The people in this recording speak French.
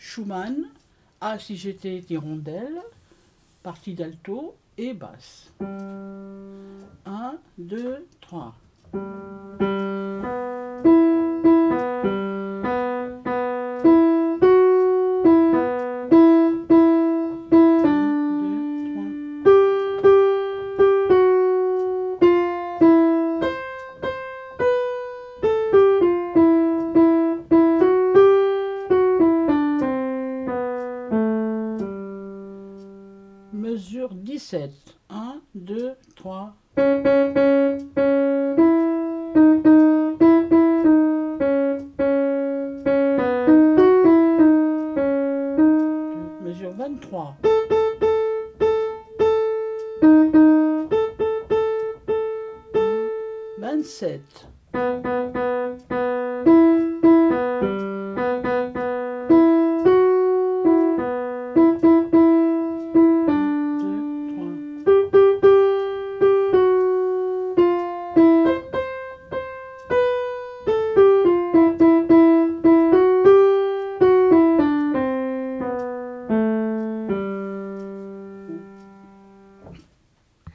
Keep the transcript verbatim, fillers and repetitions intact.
Schumann, A si j'étais hirondelle, partie d'alto et basse. un, deux, trois. Mesure dix-sept. un, deux, trois. Mesure vingt-trois. vingt-sept.